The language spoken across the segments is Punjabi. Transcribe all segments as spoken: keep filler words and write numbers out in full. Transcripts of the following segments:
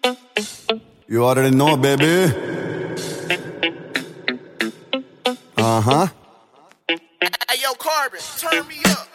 You already know, baby. Uh-huh. Hey, yo, Carbon, turn me up.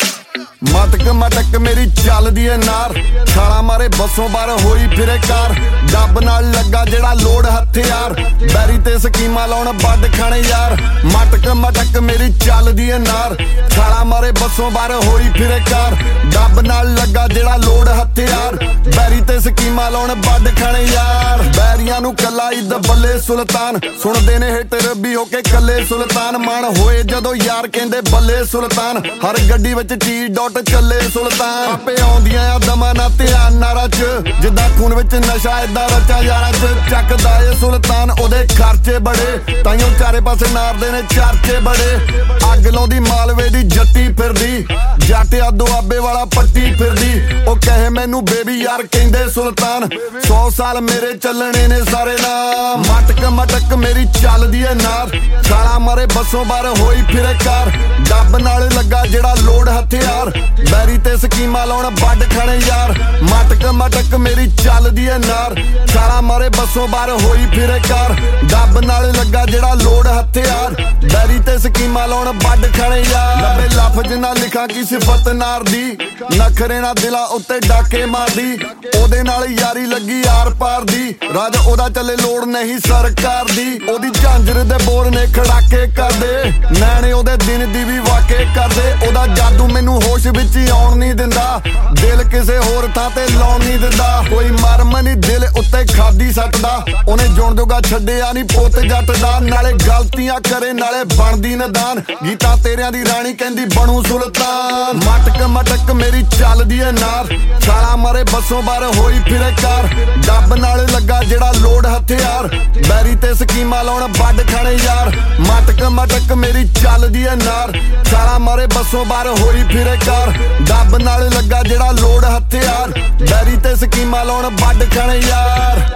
ਮਟਕ ਮਟਕ ਮੇਰੀ ਚੱਲਦੀ ਏ ਨਾਰ ਛਾਲਾ ਮਾਰੇ ਬੱਸੋਂ ਬਾਰ ਹੋਈ ਫਿਰੇ ਕਾਰ ਡੱਬ ਨਾਲ ਲੱਗਾ ਜਿਹੜਾ ਲੋੜ ਹਥਿਆਰ ਬੈਰੀ ਤੇ ਸਕੀਮਾਂ ਲਾਉਣ ਵੱਡ ਖਾਣੇ ਯਾਰ ਮਟਕ ਮਟਕ ਮੇਰੀ ਚੱਲਦੀ ਏ ਨਾਰ ਛਾਲਾ ਮਾਰੇ ਬੱਸੋਂ ਬਾਰ ਹੋਈ ਫਿਰੇ ਕਾਰ ਡੱਬ ਨਾਲ ਲੱਗਾ ਜਿਹੜਾ ਲੋੜ ਹਥਿਆਰ ਬੈਰੀ ਤੇ ਸਕੀਮਾਂ ਲਾਉਣ ਵੱਡ ਖਾਣੇ ਯਾਰ ਬੈਰੀਆਂ ਨੂੰ ਕੱਲਾ ਹੀ ਬੱਲੇ ਸੁਲਤਾਨ ਸੁਣਦੇ ਨੇ ਹਿੱਟਰ ਵੀ ਹੋ ਕੇ ਕੱਲੇ ਸੁਲਤਾਨ ਮਾਣ ਹੋਏ ਜਦੋਂ ਯਾਰ ਕਹਿੰਦੇ ਬੱਲੇ ਸੁਲਤਾਨ ਹਰ ਗੱਡੀ ਵਿੱਚ ਚੀ ਡੋਟ ਚੱਲੇ ਸੁਲਤਾਨ ਆਪੇ ਆਉਂਦੀਆਂ ਆ ਦਮਾਂ ਨਾ ਧਿਆਨ ਨਾਰਾ ਚ ਜਿੱਦਾਂ ਖੂਨ ਵਿੱਚ ਨਸ਼ਾ ਏਦਾਂ ਰਚਾ ਯਾਰਾਂ ਚ ਚੱਕਦਾ ਏ ਸੁਲਤਾਨ ਉਹਦੇ ਖਰਚੇ ਬੜੇ ਤਾਈਓ ਚਾਰੇ ਪਾਸੇ ਨਾਰਦੇ ਨੇ ਚਰਚੇ ਬੜੇ ਅੱਗ ਲਾਉਂਦੀ ਮਾਲਵੇ ਦੀ ਜੱਟੀ ਫਿਰਦੀ ਜੱਟ ਆ ਦੁਆਬੇ ਵਾਲਾ ਪੱਟੀ ਫਿਰਦੀ ਉਹ ਕਹੇ ਮੈਨੂੰ ਬੇਬੀ ਯਾਰ ਕਹਿੰਦੇ ਸੁਲਤਾਨ ਸੌ ਸਾਲ ਮੇਰੇ ਚੱਲਣੇ ਨੇ ਸਾਰੇ ਨਾਮ ਮਟਕ ਮਟਕ ਮੇਰੀ ਚੱਲਦੀ ਏ ਨਾਰ ਛਾਲਾ ਮਾਰੇ ਬੱਸੋਂ ਬਾਰ ਹੋਈ ਫਿਰੇ ਕਾਰ ਡੱਬ ਨਾਲ ਲੱਗਾ ਜਿਹੜਾ ਲੋੜ ਹਥਿਆਰ ਬੈਰੀ ਤੇ ਸਕੀਮਾਂ ਲਾਉਣ ਵੱਡ ਖਾਣੇ ਯਾਰ ਮਟਕ ਮਟਕ ਮੇਰੀ ਚੱਲਦੀ ਏ ਨਾਰ ਛਾਲਾ ਮਾਰੇ ਬੱਸੋਂ ਬਾਰ ਹੋਈ ਫਿਰੇ ਕਾਰ ਡੱਬ ਨਾਲ ਲੱਗਾ ਜਿਹੜਾ ਲੋੜ ਹਥਿਆਰ ਬੈਰੀ ਤੇ ਸਕੀਮਾਂ ਲਾਉਣ ਵੱਡ ਖਾਣੇ ਯਾਰ ਲੱਭੇ ਲਫ਼ਜ਼ ਨਾ ਲਿਖਾਂ ਕੀ ਸਿਫਤ ਨਾਰ ਦੀ ਨਖਰੇ ਨਾ ਦਿਲਾਂ ਉੱਤੇ ਡਾਕੇ ਮਾਰਦੀ ਉਹਦੇ ਨਾਲ ਯਾਰੀ ਲੱਗੀ ਆਰ ਪਾਰ ਦੀ ਰਾਜ ਉਹਦਾ ਚੱਲੇ ਲੋੜ ਨਹੀਂ ਸਰਕਾਰ ਦੀ ਉਹਦੀ ਝਾਂਜਰ ਦੇ ਬੋਰ ਨੇ ਖੜਾਕੇ ਕਰਦੇ ਨੈਣੇ ਉਹਦੇ ਦਿਨ ਦੀ ਵੀ ਵਾਕੇ ਕਰਦੇ ਉਹਦਾ ਜਾਦੂ ਮੈਨੂੰ ਹੋਸ਼ ਵਿੱਚ ਹੀ ਆਉਣ ਨਹੀਂ ਦਿੰਦਾ ਦਿਲ ਕਿਸੇ ਹੋਰ ਥਾਂ ਤੇ ਲਾਉਣ ਨਹੀਂ ਦਿੰਦਾ ਕੋਈ ਮਰਮ ਨਹੀਂ ਦਿਲ ਉੱਤੇ ਖਾਦੀ ਸੱਟਦਾ ਉਹਨੇ ਜੁਣ ਜੋਗਾ ਛੱਡਿਆ ਨਹੀਂ ਪੁੱਤ ਜੱਟ ਦਾ ਨਾਲੇ ਗਲਤੀਆਂ ਕਰੇ ਨਾਲੇ ਬਣਦੀ ਨਦਾਨ ਗੀਤਾ ਤੇਰਿਆਂ ਦੀ ਰਾਣੀ ਕਹਿੰਦੀ ਬਣੂ ਸੁਲਤਾਨ ਮਟਕ ਮਟਕ ਮੇਰੀ ਚੱਲਦੀ ਏ ਨਾਰ ਛਾਲਾ ਮਾਰੇ ਬੱਸੋਂ ਬਾਰ ਹੋਈ ਫਿਰੇ ਕਾਰ ਡੱਬ ਨਾਲ ਲੱਗਾ ਜਿਹੜਾ ਲੋੜ ਹਥਿਆਰ ਬੈਰੀ ਤੇ ਸਕੀਮਾਂ ਲਾਉਣ ਵੱਡ ਖਾਣੇ ਯਾਰ ਮਟਕ ਮਟਕ ਮੇਰੀ ਚੱਲਦੀ ਏ ਨਾਰ ਛਾਲਾ ਮਾਰੇ ਬੱਸੋਂ ਬਾਰ ਹੋਈ ਫਿਰੇ ਕਾਰ ਡੱਬ ਨਾਲ ਲੱਗਾ ਜਿਹੜਾ ਲੋੜ ਹਥਿਆਰ ਬੈਰੀ ਤੇ ਸਕੀਮਾਂ ਲਾਉਣ ਵੱਡ ਖਾਣੇ ਯਾਰ